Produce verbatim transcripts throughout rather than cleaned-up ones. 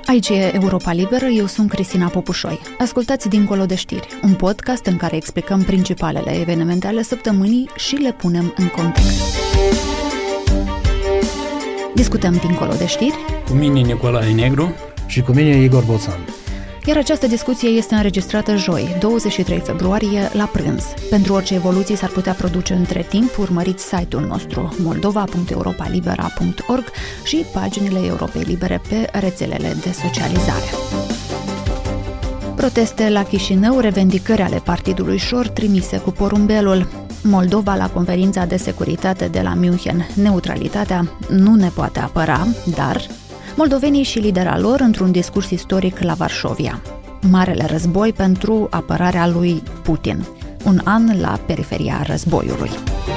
Aici e Europa Liberă, eu sunt Cristina Popușoi. Ascultați Dincolo de știri, un podcast în care explicăm principalele evenimente ale săptămânii și le punem în context. Discutăm Dincolo de știri cu mine Nicolae Negru și cu mine Igor Boțan. Iar această discuție este înregistrată joi, douăzeci și trei februarie, la prânz. Pentru orice evoluții s-ar putea produce între timp, urmăriți site-ul nostru moldova punct europa libera punct org și paginile Europei Libere pe rețelele de socializare. Proteste la Chișinău, revendicări ale partidului Șor trimise cu porumbelul. Moldova la conferința de securitate de la München. Neutralitatea nu ne poate apăra, dar moldovenii și lidera lor într-un discurs istoric la Varșovia. Marele război pentru apărarea lui Putin. Un an la periferia războiului.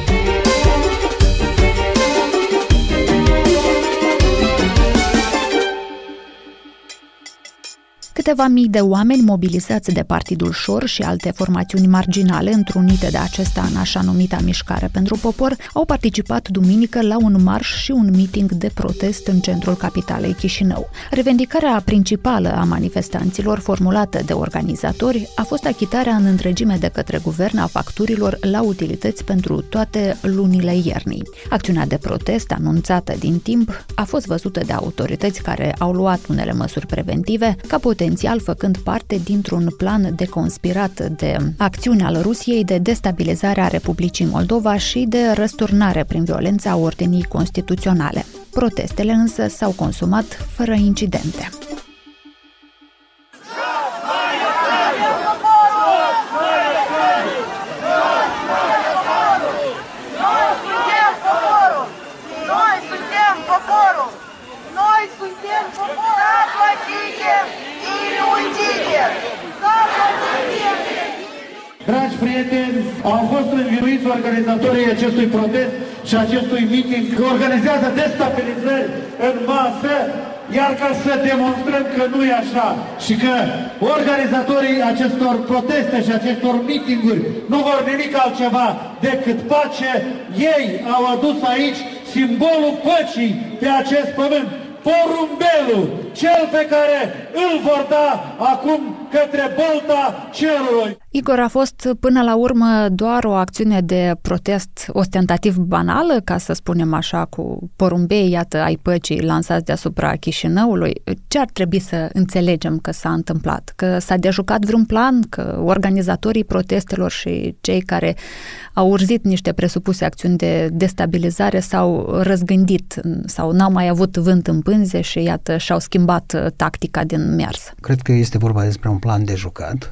Câteva mii de oameni mobilizați de Partidul Șor și alte formațiuni marginale întrunite de acesta în așa numita Mișcare pentru Popor au participat duminică la un marș și un meeting de protest în centrul capitalei Chișinău. Revendicarea principală a manifestanților formulată de organizatori a fost achitarea în întregime de către guvern a facturilor la utilități pentru toate lunile iernii. Acțiunea de protest, anunțată din timp, a fost văzută de autorități care au luat unele măsuri preventive, ca potențial făcând parte dintr-un plan de conspirat de acțiune al Rusiei de destabilizare a Republicii Moldova și de răsturnare prin violența ordinii constituționale. Protestele însă s-au consumat fără incidente. Dragi prieteni, au fost învinuiți organizatorii acestui protest și acestui meeting că organizează destabilizări în masă, iar ca să demonstrăm că nu e așa și că organizatorii acestor proteste și acestor meetinguri nu vor nimic altceva decât pace, ei au adus aici simbolul păcii pe acest pământ. Porumbelul, cel pe care îl vor da acum către bolta cerului. Igor, a fost până la urmă doar o acțiune de protest ostentativ banală, ca să spunem așa, cu porumbei, iată, ai păcii lansați deasupra Chișinăului. Ce ar trebui să înțelegem că s-a întâmplat? Că s-a dejucat vreun plan? Că organizatorii protestelor și cei care au urzit niște presupuse acțiuni de destabilizare s-au răzgândit sau n-au mai avut vânt în pânze și iată și-au schimbat tactica din mers? Cred că este vorba despre un plan de jucat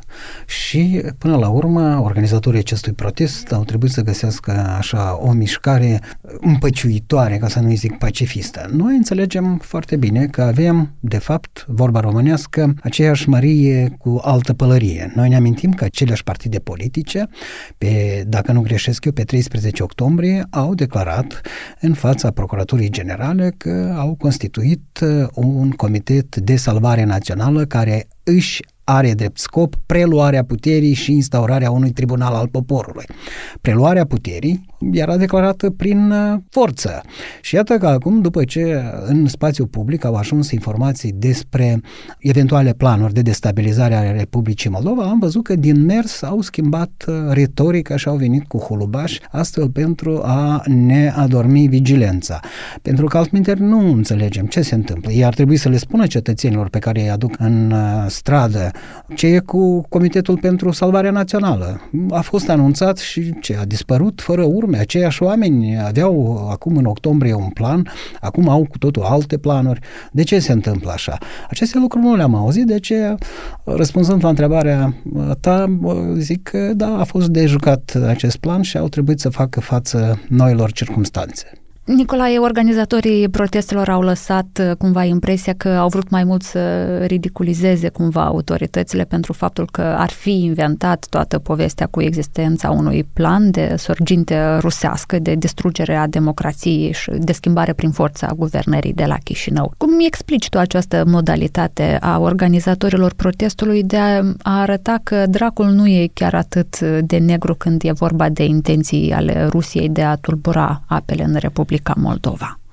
și până la urmă organizatorii acestui protest au trebuit să găsească așa o mișcare împăciuitoare, ca să nu zic pacifistă. Noi înțelegem foarte bine că avem, de fapt, vorba românească, aceeași mărie cu altă pălărie. Noi ne amintim că aceleași partide politice, pe, dacă nu greșesc eu, pe treisprezece octombrie, au declarat în fața Procuraturii Generale că au constituit un comitet de salvare națională care își are drept scop preluarea puterii și instaurarea unui tribunal al poporului. Preluarea puterii era declarată prin forță. Și iată că acum, după ce în spațiul public au ajuns informații despre eventuale planuri de destabilizare a Republicii Moldova, am văzut că din mers au schimbat retorica și au venit cu hulubaș, astfel pentru a ne adormi vigilența. Pentru că altminteri nu înțelegem ce se întâmplă. Ei ar trebui să le spună cetățenilor pe care îi aduc în stradă ce e cu Comitetul pentru Salvarea Națională. A fost anunțat și ce a dispărut fără urme. Aceiași oameni aveau acum în octombrie un plan, acum au cu totul alte planuri. De ce se întâmplă așa? Aceste lucruri nu le-am auzit, de aceea, răspunzând la întrebarea ta, zic că da, a fost de jucat acest plan și au trebuit să facă față noilor circumstanțe. Nicolae, organizatorii protestelor au lăsat cumva impresia că au vrut mai mult să ridiculizeze cumva autoritățile pentru faptul că ar fi inventat toată povestea cu existența unui plan de sorginte rusească, de distrugere a democrației și de schimbare prin forța a guvernării de la Chișinău. Cum îmi explici tu această modalitate a organizatorilor protestului de a arăta că dracul nu e chiar atât de negru când e vorba de intenții ale Rusiei de a tulbura apele în Republica Moldova?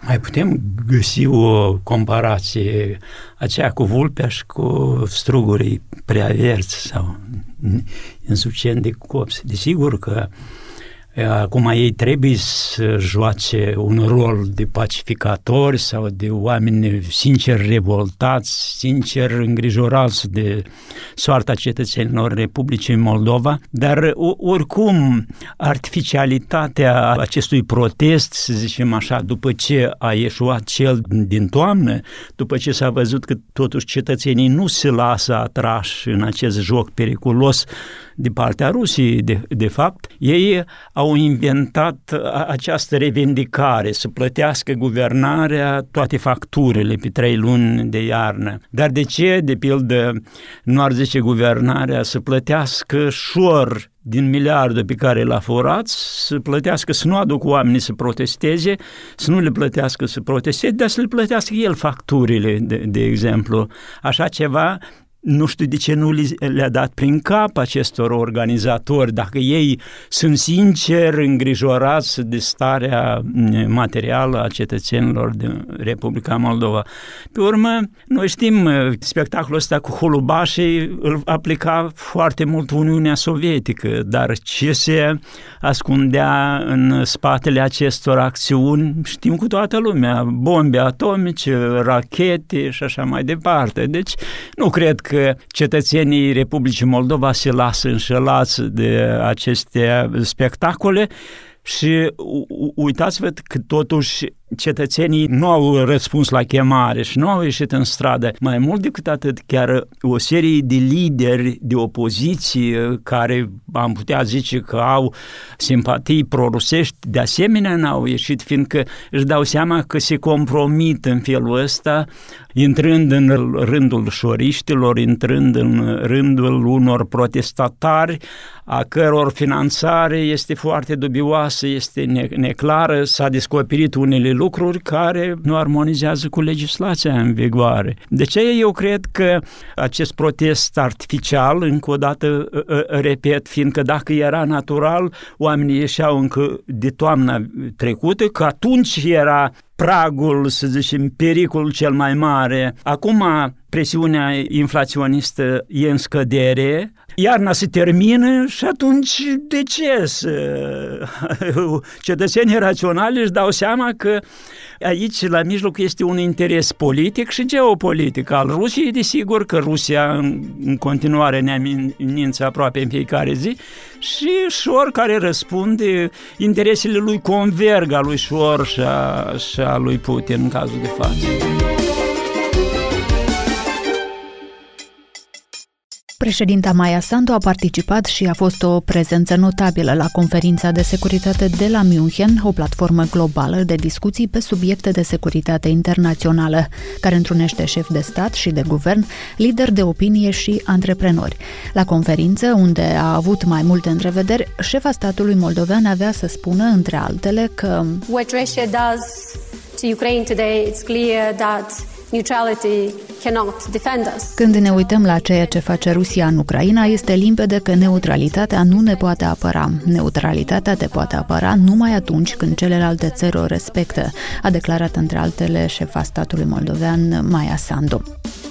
Mai putem găsi o comparație aceea cu vulpea și cu strugurii prea verzi sau insuficient de copți. Desigur că acum ei trebuie să joace un rol de pacificatori sau de oameni sincer revoltați, sincer îngrijorați de soarta cetățenilor Republicii Moldova, dar oricum artificialitatea acestui protest, să zicem așa, după ce a ieșuat cel din toamnă, după ce s-a văzut că totuși cetățenii nu se lasă atrași în acest joc periculos de partea Rusiei, de, de fapt, ei au inventat această revendicare, să plătească guvernarea toate facturile pe trei luni de iarnă. Dar de ce, de pildă, nu ar zice guvernarea să plătească șor din miliardul pe care l-a furat, să plătească, să nu aducă oamenii să protesteze, să nu le plătească să protesteze, dar să le plătească el facturile, de, de exemplu. Așa ceva, nu știu de ce nu le-a dat prin cap acestor organizatori, dacă ei sunt sinceri îngrijorați de starea materială a cetățenilor din Republica Moldova. Pe urmă, noi știm, spectacolul ăsta cu hulubașii îl aplica foarte mult Uniunea Sovietică, dar ce se ascundea în spatele acestor acțiuni, știm cu toată lumea, bombe atomice, rachete și așa mai departe. Deci, nu cred că că cetățenii Republicii Moldova se lasă înșelați de aceste spectacole și uitați-vă că totuși cetățenii nu au răspuns la chemare și nu au ieșit în stradă. Mai mult decât atât, chiar o serie de lideri de opoziție care am putea zice că au simpatii prorusești, de asemenea n-au ieșit, fiindcă își dau seama că se compromit în felul ăsta, intrând în rândul șoriștilor, intrând în rândul unor protestatari, a căror finanțare este foarte dubioasă, este neclară, s-a descoperit unele lucruri care nu armonizează cu legislația în vigoare. De ce eu cred că acest protest artificial, încă o dată repet, fiindcă dacă era natural, oamenii ieșeau încă de toamna trecută, că atunci era pragul, să zicem, pericolul cel mai mare. Acum presiunea inflaționistă e în scădere, iarna se termină și atunci de ce să... Cetățenii raționali își dau seama că aici la mijloc este un interes politic și geopolitic al Rusiei, desigur că Rusia în continuare ne amenință aproape în fiecare zi, și Șor care răspunde, interesele lui converg, a lui Șor și a, și a lui Putin în cazul de față. Președinta Maia Sandu a participat și a fost o prezență notabilă la conferința de securitate de la München, o platformă globală de discuții pe subiecte de securitate internațională, care întrunește șefi de stat și de guvern, lideri de opinie și antreprenori. La conferință, unde a avut mai multe întrevederi, șefa statului moldovean avea să spună, între altele, că What Russia does to Ukraine today, it's clear that neutrality cannot defend us. Când ne uităm la ceea ce face Rusia în Ucraina, este limpede că neutralitatea nu ne poate apăra. Neutralitatea te poate apăra numai atunci când celelalte țări o respectă, a declarat între altele șefa statului moldovean Maia Sandu.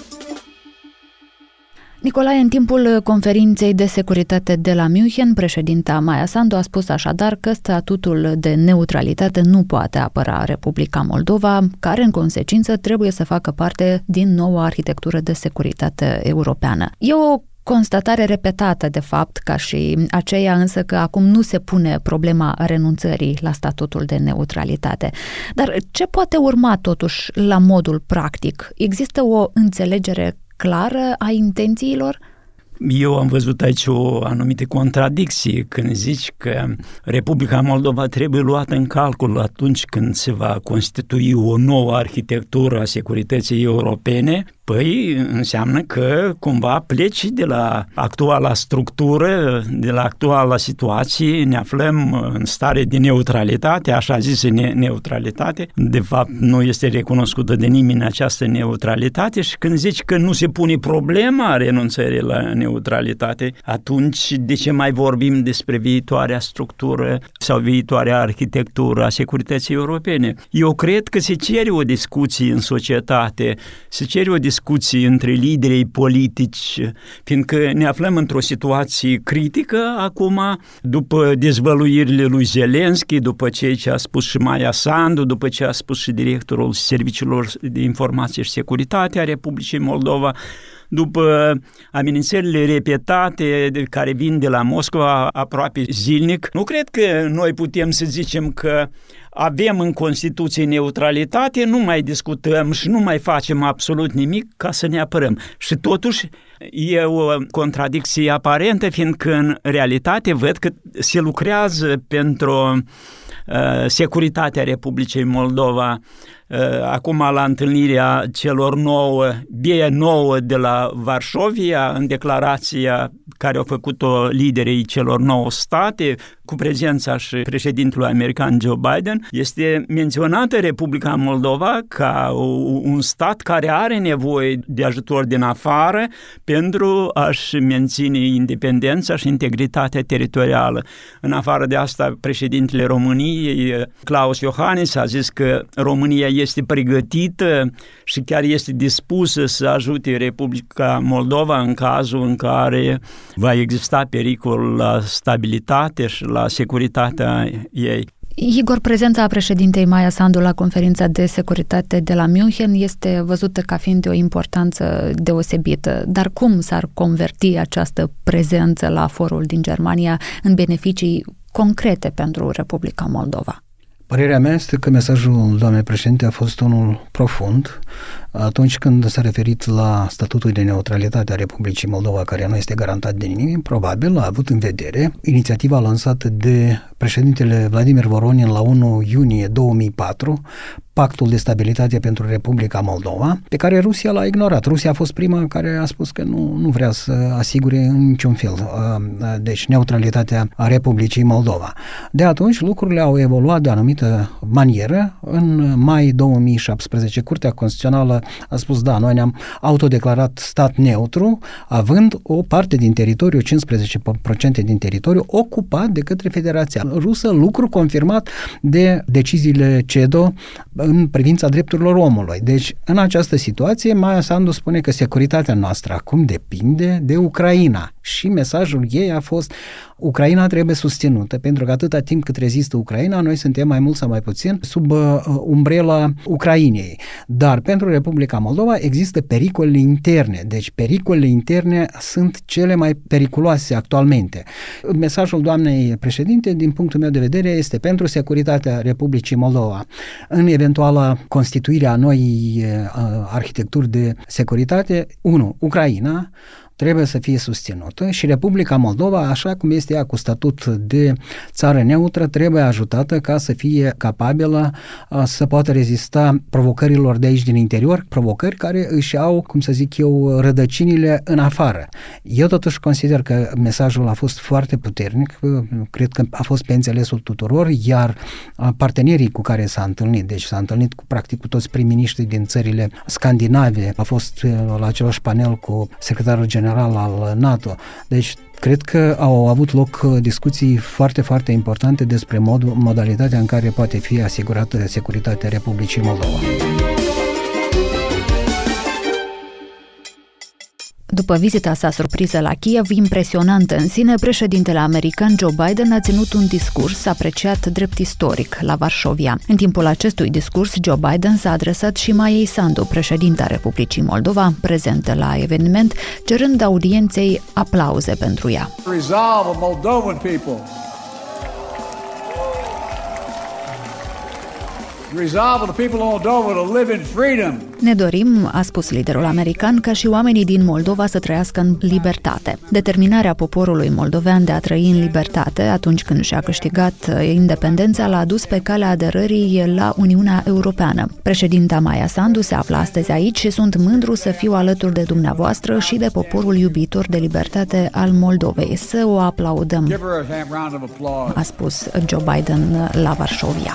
Nicolae, în timpul conferinței de securitate de la München, președinta Maia Sandu a spus așadar că statutul de neutralitate nu poate apăra Republica Moldova, care în consecință trebuie să facă parte din noua arhitectură de securitate europeană. E o constatare repetată, de fapt, ca și aceea însă că acum nu se pune problema renunțării la statutul de neutralitate. Dar ce poate urma totuși la modul practic? Există o înțelegere clară a intențiilor? Eu am văzut aici o anumită contradicție când zici că Republica Moldova trebuie luată în calcul atunci când se va constitui o nouă arhitectură a securității europene, Păi înseamnă că cumva pleci de la actuala structură, de la actuala situație, ne aflăm în stare de neutralitate, așa zisă ne- neutralitate. De fapt, nu este recunoscută de nimeni această neutralitate și când zici că nu se pune problema renunțării la neutralitate, atunci de ce mai vorbim despre viitoarea structură sau viitoarea arhitectură a securității europene? Eu cred că se cere o discuție în societate, se cere o discuție între liderii politici, fiindcă ne aflăm într-o situație critică acum, după dezvăluirile lui Zelenski, după ceea ce a spus și Maia Sandu, după ce a spus și directorul Serviciilor de Informație și Securitate a Republicii Moldova, după amenințările repetate care vin de la Moscova aproape zilnic. Nu cred că noi putem să zicem că avem în Constituție neutralitate, nu mai discutăm și nu mai facem absolut nimic ca să ne apărăm. Și totuși e o contradicție aparentă, fiindcă în realitate văd că se lucrează pentru uh, securitatea Republicii Moldova. Acum la întâlnirea celor nouă, B nouă de la Varșovia, în declarația care au făcut-o liderii celor nouă state, cu prezența și președintelui american Joe Biden, este menționată Republica Moldova ca un stat care are nevoie de ajutor din afară pentru a-și menține independența și integritatea teritorială. În afară de asta, președintele României, Klaus Iohannis, a zis că România este pregătită și chiar este dispusă să ajute Republica Moldova în cazul în care va exista pericol la stabilitate și la securitatea ei. Igor, prezența președintei Maia Sandu la conferința de securitate de la München este văzută ca fiind de o importanță deosebită. Dar cum s-ar converti această prezență la forul din Germania în beneficii concrete pentru Republica Moldova? Părerea mea este că mesajul doamnei președinte a fost unul profund atunci când s-a referit la statutul de neutralitate a Republicii Moldova, care nu este garantat de nimeni. Probabil a avut în vedere inițiativa lansată de președintele Vladimir Voronin la unu iunie două mii patru, Pactul de Stabilitate pentru Republica Moldova, pe care Rusia l-a ignorat. Rusia a fost prima care a spus că nu, nu vrea să asigure în niciun fel deci neutralitatea a Republicii Moldova. De atunci lucrurile au evoluat de o anumită manieră. În mai două mii șaptesprezece, Curtea Constituțională a spus da, noi ne-am autodeclarat stat neutru, având o parte din teritoriu, cincisprezece la sută din teritoriu, ocupat de către Federația Rusă, lucru confirmat de deciziile C E D O în privința drepturilor omului. Deci, în această situație, Maia Sandu spune că securitatea noastră acum depinde de Ucraina și mesajul ei a fost: Ucraina trebuie susținută, pentru că atâta timp cât rezistă Ucraina, noi suntem mai mult sau mai puțin sub uh, umbrela Ucrainei. Dar pentru Republica Moldova există pericole interne, deci pericolele interne sunt cele mai periculoase actualmente. Mesajul doamnei președinte, din punctul meu de vedere, este pentru securitatea Republicii Moldova. În eventuala constituire a noii uh, arhitecturi de securitate, unu, Ucraina trebuie să fie susținută și Republica Moldova, așa cum este ea cu statut de țară neutră, trebuie ajutată ca să fie capabilă să poată rezista provocărilor de aici din interior, provocări care își au, cum să zic eu, rădăcinile în afară. Eu totuși consider că mesajul a fost foarte puternic, cred că a fost pe înțelesul tuturor, iar partenerii cu care s-a întâlnit, deci s-a întâlnit cu practic cu toți prim-miniștrii din țările scandinave, a fost la același panel cu secretarul general al NATO. Deci, cred că au avut loc discuții foarte, foarte importante despre modul, modalitatea în care poate fi asigurată securitatea Republicii Moldova. După vizita sa surpriză la Kiev, impresionantă în sine, președintele american Joe Biden a ținut un discurs apreciat drept istoric la Varșovia. În timpul acestui discurs, Joe Biden s-a adresat și Maiei Sandu, președinta Republicii Moldova, prezentă la eveniment, cerând audienței aplauze pentru ea. resolve of the people of Moldova to live in freedom. Ne dorim, a spus liderul american, ca și oamenii din Moldova să trăiască în libertate. Determinarea poporului moldovean de a trăi în libertate atunci când și-a câștigat independența l-a adus pe calea aderării la Uniunea Europeană. Președinta Maia Sandu se află astăzi aici și sunt mândru să fiu alături de dumneavoastră și de poporul iubitor de libertate al Moldovei. Să o aplaudăm, a spus Joe Biden la Varșovia.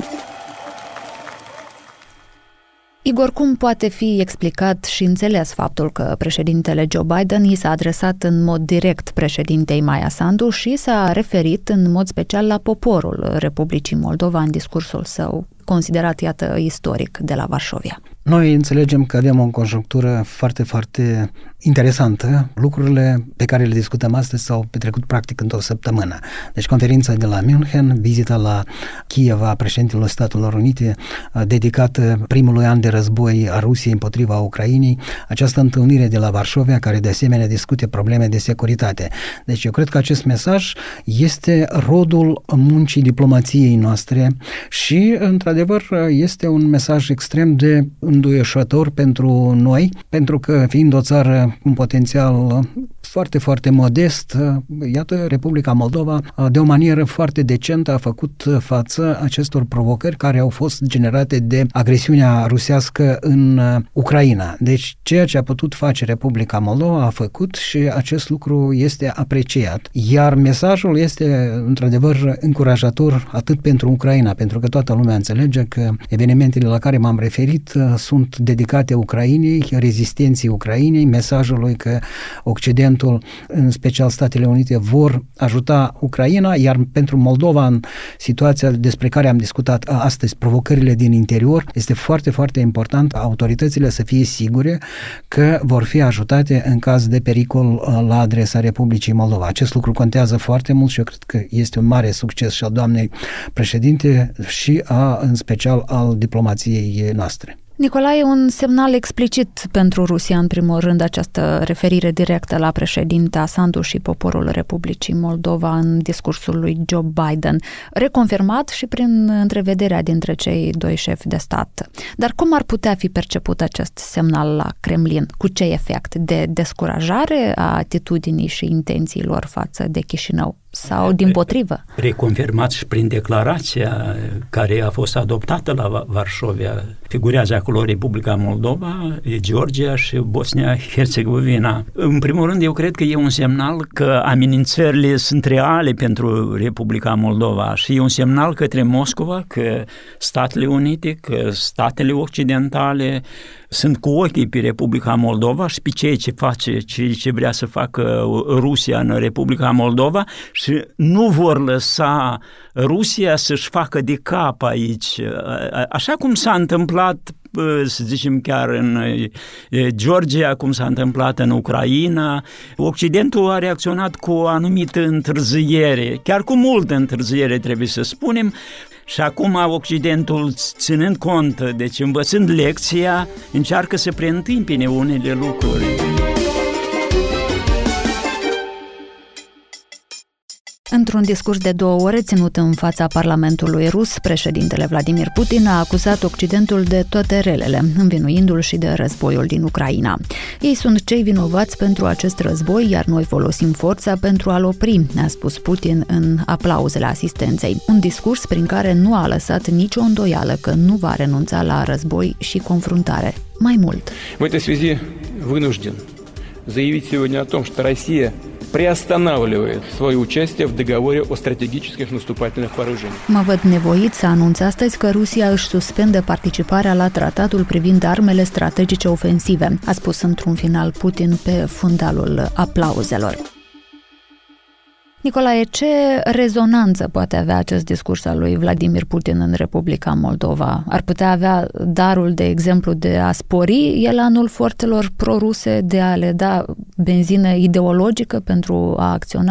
Igor, cum poate fi explicat și înțeles faptul că președintele Joe Biden i s-a adresat în mod direct președintei Maia Sandu și s-a referit în mod special la poporul Republicii Moldova în discursul său, considerat, iată, istoric de la Varșovia? Noi înțelegem că avem o conjunctură foarte, foarte interesantă. Lucrurile pe care le discutăm astăzi s-au petrecut practic într-o săptămână. Deci conferința de la München, vizita la Kiev a președintelui Statelor Unite, dedicată primului an de război a Rusiei împotriva Ucrainei, această întâlnire de la Varșovia, care de asemenea discute probleme de securitate. Deci eu cred că acest mesaj este rodul muncii diplomației noastre și, într-adevăr, este un mesaj extrem de înduioșător pentru noi, pentru că, fiind o țară cu un potențial foarte, foarte modest, iată, Republica Moldova, de o manieră foarte decentă, a făcut față acestor provocări care au fost generate de agresiunea rusească în Ucraina. Deci, ceea ce a putut face Republica Moldova a făcut și acest lucru este apreciat. Iar mesajul este, într-adevăr, încurajator atât pentru Ucraina, pentru că toată lumea înțelege că evenimentele la care m-am referit sunt dedicate Ucrainei, rezistenții Ucrainei, mesajului că Occidentul, în special Statele Unite, vor ajuta Ucraina, iar pentru Moldova, în situația despre care am discutat astăzi, provocările din interior, este foarte, foarte important autoritățile să fie sigure că vor fi ajutate în caz de pericol la adresa Republicii Moldova. Acest lucru contează foarte mult și eu cred că este un mare succes și al doamnei președinte și a, în special al diplomației noastre. Nicolae, un semnal explicit pentru Rusia, în primul rând, această referire directă la președinta Sandu și poporul Republicii Moldova în discursul lui Joe Biden, reconfirmat și prin întrevederea dintre cei doi șefi de stat. Dar cum ar putea fi perceput acest semnal la Kremlin? Cu ce efect? De descurajare a atitudinii și intențiilor față de Chișinău? Sau dimpotrivă? Reconfirmat și prin declarația care a fost adoptată la Varșovia. Figurează acolo Republica Moldova, Georgia și Bosnia-Herzegovina. În primul rând, eu cred că e un semnal că amenințările sunt reale pentru Republica Moldova și e un semnal către Moscova că Statele Unite, că statele occidentale sunt cu ochii pe Republica Moldova și pe ceea ce face, ce, ce vrea să facă Rusia în Republica Moldova și nu vor lăsa Rusia să-și facă de cap aici. Așa cum s-a întâmplat, să zicem, chiar în Georgia, cum s-a întâmplat în Ucraina, Occidentul a reacționat cu o anumită întârziere, chiar cu multă întârziere, trebuie să spunem. Și acum Occidentul, ținând cont, deci învățând lecția, încearcă să preîntâmpine unele lucruri. Într-un discurs de două ore ținut în fața Parlamentului rus, președintele Vladimir Putin a acuzat Occidentul de toate relele, învinuindu-l și de războiul din Ucraina. Ei sunt cei vinovați pentru acest război, iar noi folosim forța pentru a-l opri, a spus Putin în aplauzele asistenței. Un discurs prin care nu a lăsat nicio îndoială că nu va renunța la război și confruntare. Mai mult. В этой связи вынужден заявить сегодня о том, что Россия приостанавливает свое участие в договоре о стратегических наступательных вооружениях. Mă văd nevoit să anunț astăzi că Rusia își suspendă participarea la tratatul privind armele strategice ofensive, a spus într-un final Putin pe fundalul aplauzelor. Nicolae, ce rezonanță poate avea acest discurs al lui Vladimir Putin în Republica Moldova? Ar putea avea darul, de exemplu, de a spori elanul forțelor proruse, de a le da benzină ideologică pentru a acționa?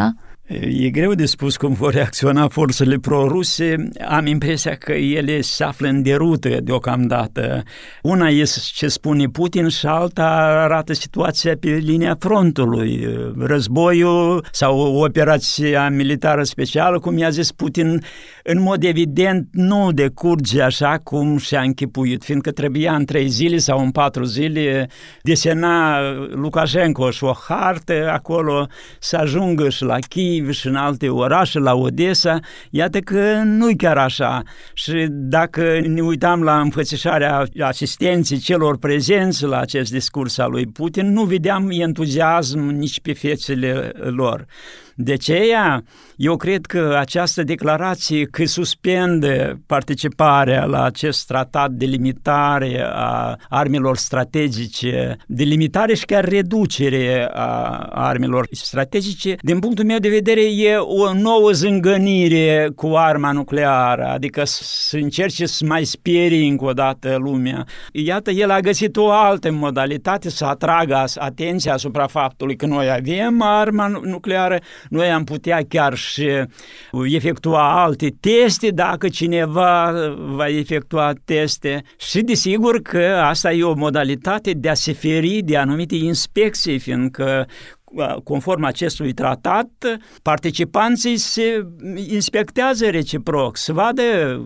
E greu de spus cum vor reacționa forțele pro-ruse. Am impresia că ele se află în derută deocamdată. Una este ce spune Putin și alta arată situația pe linia frontului. Războiul sau operația militară specială, cum i-a zis Putin, în mod evident nu decurge așa cum și-a închipuit, fiindcă trebuia în trei zile sau în patru zile desena Lukashenko și o hartă acolo să ajungă și la Kiev și în alte orașe, la Odessa. Iată că nu-i chiar așa. Și dacă ne uitam la înfățișarea asistenții celor prezenți la acest discurs al lui Putin, nu vedeam entuziasm nici pe fețele lor. De aceea, eu cred că această declarație că suspendă participarea la acest tratat de limitare a armelor strategice, de limitare și chiar reducere a armelor strategice, din punctul meu de vedere e o nouă zângănire cu arma nucleară, adică să încerce să mai sperie încă o dată lumea. Iată, el a găsit o altă modalitate să atragă atenția asupra faptului că noi avem arma nucleară, noi am putea chiar și efectua alte teste dacă cineva va efectua teste și desigur că asta e o modalitate de a se feri de anumite inspecții, fiindcă conform acestui tratat, participanții se inspectează reciproc, să vadă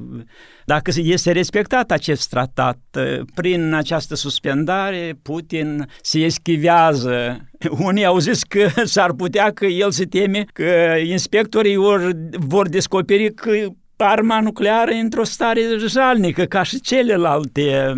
dacă este respectat acest tratat. Prin această suspendare, Putin se eschivează. Unii au zis că s-ar putea că el se teme că inspectorii vor, vor descoperi că arma nucleară e într-o stare jalnică, ca și celelalte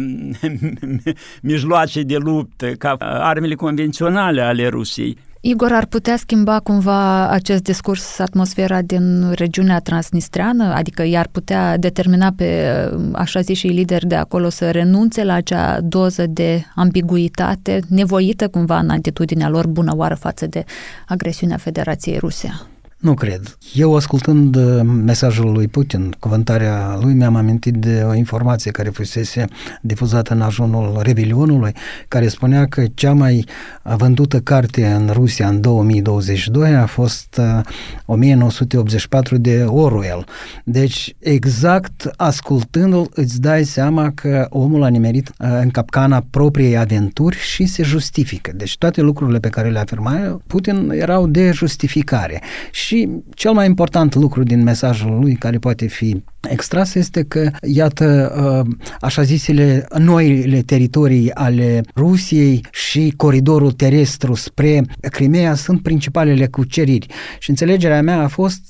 mijloace de luptă, ca armele convenționale ale Rusiei. Igor, ar putea schimba cumva acest discurs atmosfera din regiunea transnistreană? Adică i-ar putea determina pe așa ziși lideri de acolo să renunțe la acea doză de ambiguitate nevoită cumva în atitudinea lor bună oară față de agresiunea Federației Ruse? Nu cred. Eu, ascultând mesajul lui Putin, cuvântarea lui, mi-am amintit de o informație care fusese difuzată în ajunul Rebelionului, care spunea că cea mai vândută carte în Rusia în două mii douăzeci și doi a fost o mie nouă sute optzeci și patru de Orwell. Deci, exact ascultându-l, îți dai seama că omul a nimerit în capcana propriei aventuri și se justifică. Deci toate lucrurile pe care le afirma Putin erau de justificare. Și cel mai important lucru din mesajul lui care poate fi extras este că, iată, așa zisele noile teritorii ale Rusiei și coridorul terestru spre Crimea sunt principalele cuceriri. Și înțelegerea mea a fost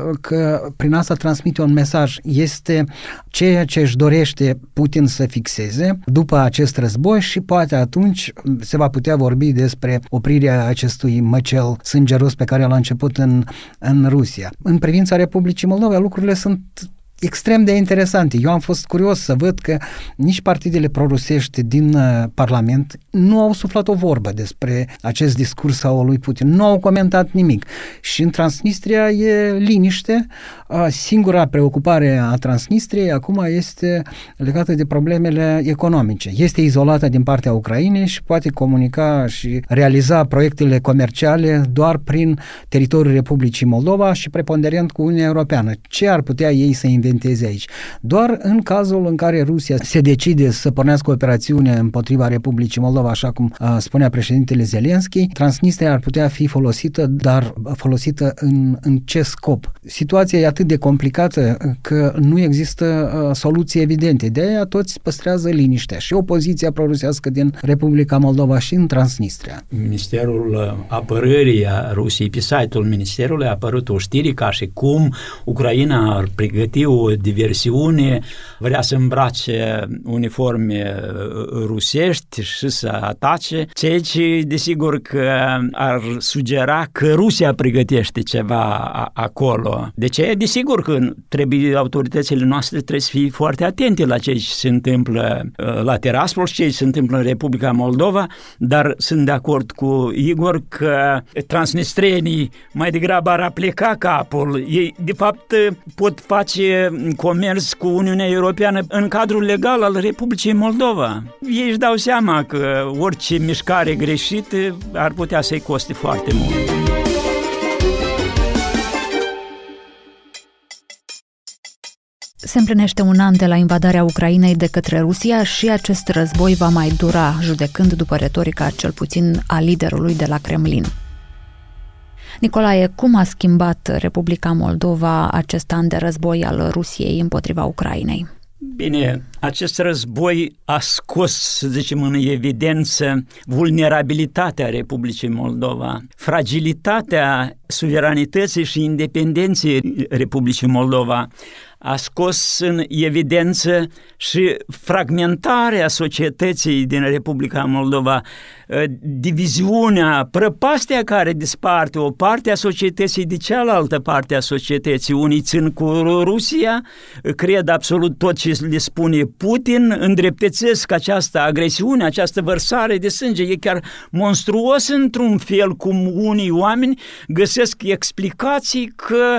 că prin asta transmite un mesaj. Este ceea ce își dorește Putin să fixeze după acest război și poate atunci se va putea vorbi despre oprirea acestui măcel sângeros pe care l-a început în, în Rusia. În privința Republicii Moldova, lucrurile sunt extrem de interesante. Eu am fost curios să văd că nici partidele prorusești din uh, Parlament nu au suflat o vorbă despre acest discurs al lui Putin. Nu au comentat nimic. Și în Transnistria e liniște. Uh, singura preocupare a Transnistriei acum este legată de problemele economice. Este izolată din partea Ucrainei și poate comunica și realiza proiectele comerciale doar prin teritoriul Republicii Moldova și preponderent cu Uniunea Europeană. Ce ar putea ei să inventeze aici? Doar în cazul în care Rusia se decide să pornească o operațiune împotriva Republicii Moldova, așa cum uh, spunea președintele Zelenski, Transnistria ar putea fi folosită, dar folosită în, în ce scop? Situația e atât de complicată că nu există uh, soluții evidente. De aia toți păstrează liniștea, și opoziția prorusească din Republica Moldova și în Transnistria. Ministerul Apărării a Rusiei, pe site-ul Ministerului a apărut o știre ca și cum Ucraina ar pregăti o diversiune, vrea să îmbrace uniforme rusești și să atace, ceea ce desigur că ar sugera că Rusia pregătește ceva acolo. De ce? Desigur că trebuie, autoritățile noastre trebuie să fie foarte atente la ce se întâmplă la Tiraspol și ce se întâmplă în Republica Moldova, dar sunt de acord cu Igor că transnistrenii mai degrabă ar apleca capul. Ei, de fapt, pot face comerț cu Uniunea Europeană în cadrul legal al Republicii Moldova. Ei își dau seama că orice mișcare greșită ar putea să-i coste foarte mult. Se împlinește un an de la invadarea Ucrainei de către Rusia și acest război va mai dura, judecând după retorica cel puțin a liderului de la Kremlin. Nicolae, cum a schimbat Republica Moldova acest an de război al Rusiei împotriva Ucrainei? Bine, acest război a scos, să zicem, în evidență vulnerabilitatea Republicii Moldova, fragilitatea suveranității și independenței Republicii Moldova, a scos în evidență și fragmentarea societății din Republica Moldova, diviziunea, prăpastia care disparte o parte a societății de cealaltă parte a societății. Unii țin cu Rusia, cred absolut tot ce le spune Putin, îndreptățesc această agresiune, această vărsare de sânge. E chiar monstruos într-un fel cum unii oameni găsesc explicații că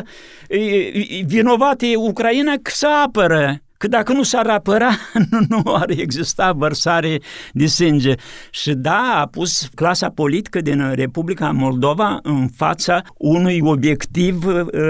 vinovată e Ucraina că se apără. Că dacă nu s-ar apăra, nu, nu ar exista vărsare de sânge. Și da, a pus clasa politică din Republica Moldova în fața unui obiectiv,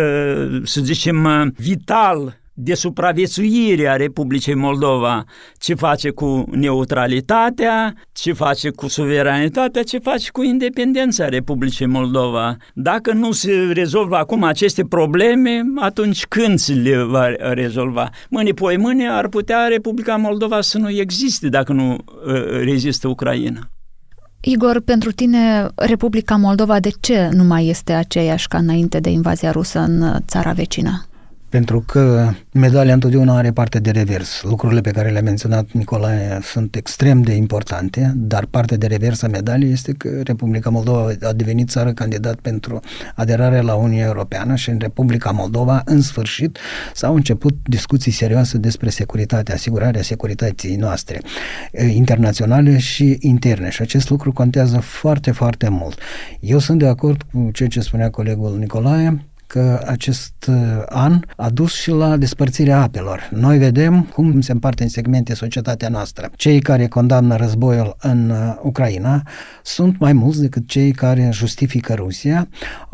să zicem, vital, de supraviețuire a Republicii Moldova. Ce face cu neutralitatea, ce face cu suveranitatea, ce face cu independența Republicii Moldova. Dacă nu se rezolvă acum aceste probleme, atunci când se le va rezolva? Mâine, poi mâine ar putea Republica Moldova să nu existe dacă nu uh, rezistă Ucraina. Igor, pentru tine, Republica Moldova de ce nu mai este aceeași ca înainte de invazia rusă în țara vecină? Pentru că medalia întotdeauna are parte de revers. Lucrurile pe care le-a menționat Nicolae sunt extrem de importante, dar partea de revers a medaliei este că Republica Moldova a devenit țară candidat pentru aderarea la Uniunea Europeană și în Republica Moldova, în sfârșit, s-au început discuții serioase despre securitate, asigurarea securității noastre internaționale și interne și acest lucru contează foarte, foarte mult. Eu sunt de acord cu ceea ce spunea colegul Nicolae, că acest an a dus și la despărțirea apelor. Noi vedem cum se împarte în segmente societatea noastră. Cei care condamnă războiul în Ucraina sunt mai mulți decât cei care justifică Rusia.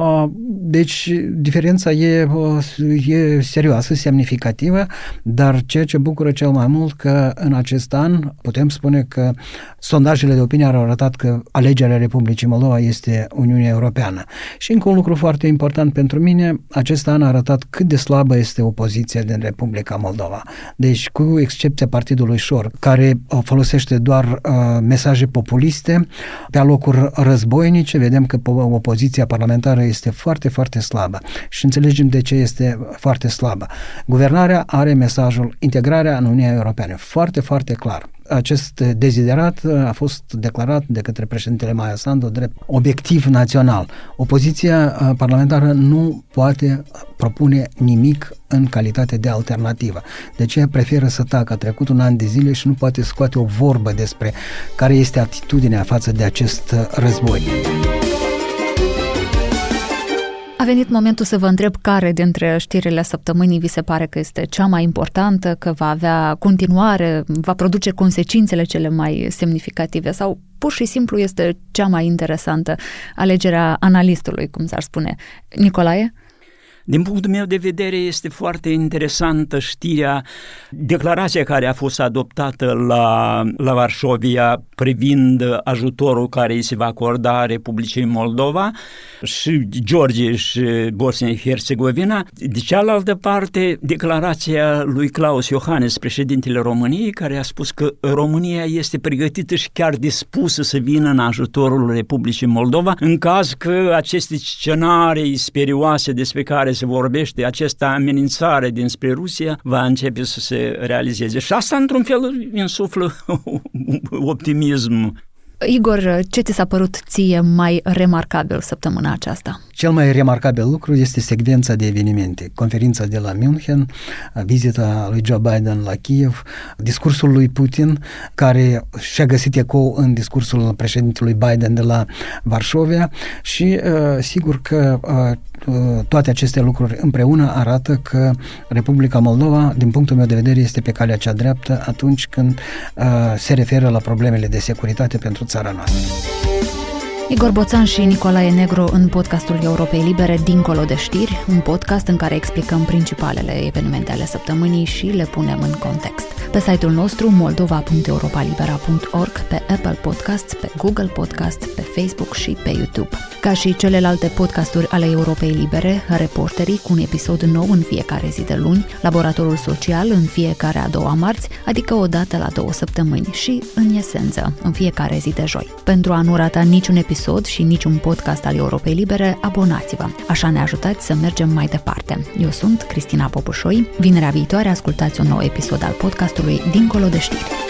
Deci diferența e, e serioasă, semnificativă, dar ceea ce bucură cel mai mult că în acest an putem spune că sondajele de opinie au arătat că alegerea Republicii Moldova este Uniunea Europeană. Și încă un lucru foarte important pentru mine, acest an a arătat cât de slabă este opoziția din Republica Moldova. Deci, cu excepția Partidului Șor, care folosește doar uh, mesaje populiste, pe alocuri războinice, vedem că opoziția parlamentară este foarte, foarte slabă. Și înțelegem de ce este foarte slabă. Guvernarea are mesajul integrarea în Uniunea Europeană. Foarte, foarte clar. Acest deziderat a fost declarat de către președintele Maia Sandu drept obiectiv național. Opoziția parlamentară nu poate propune nimic în calitate de alternativă. De aceea preferă să tacă. A trecut un an de zile și nu poate scoate o vorbă despre care este atitudinea față de acest război. A venit momentul să vă întreb care dintre știrile săptămânii vi se pare că este cea mai importantă, că va avea continuare, va produce consecințele cele mai semnificative sau pur și simplu este cea mai interesantă, alegerea analistului, cum s-ar spune. Nicolae? Din punctul meu de vedere este foarte interesantă știrea, declarația care a fost adoptată la, la Varșovia privind ajutorul care îi se va acorda Republicii Moldova și Georgia și Bosnia-Herzegovina. De cealaltă parte, declarația lui Klaus Iohannis, președintele României, care a spus că România este pregătită și chiar dispusă să vină în ajutorul Republicii Moldova în caz că aceste scenarii sperioase despre care se vorbește, această amenințare dinspre Rusia va începe să se realizeze. Și asta, într-un fel, insuflă optimism. Igor, ce ți s-a părut ție mai remarcabil săptămâna aceasta? Cel mai remarcabil lucru este secvența de evenimente. Conferința de la München, vizita lui Joe Biden la Kiev, discursul lui Putin, care și-a găsit ecou în discursul președintelui Biden de la Varșovia și sigur că toate aceste lucruri împreună arată că Republica Moldova, din punctul meu de vedere, este pe calea cea dreaptă atunci când se referă la problemele de securitate pentru țara noastră. Igor Boțan și Nicolae Negru în podcastul Europei Libere, Dincolo de știri, un podcast în care explicăm principalele evenimente ale săptămânii și le punem în context. Pe site-ul nostru moldova punct europalibera punct org, pe Apple Podcasts, pe Google Podcast, pe Facebook și pe YouTube. Ca și celelalte podcasturi ale Europei Libere, Reporterii cu un episod nou în fiecare zi de luni, Laboratorul Social în fiecare a doua marți, adică o dată la două săptămâni și, în esență, în fiecare zi de joi. Pentru a nu rata niciun episod și niciun podcast al Europei Libere, abonați-vă. Așa ne ajutați să mergem mai departe. Eu sunt Cristina Popușoi. Vinerea viitoare ascultați un nou episod al podcastului Dincolo de știri.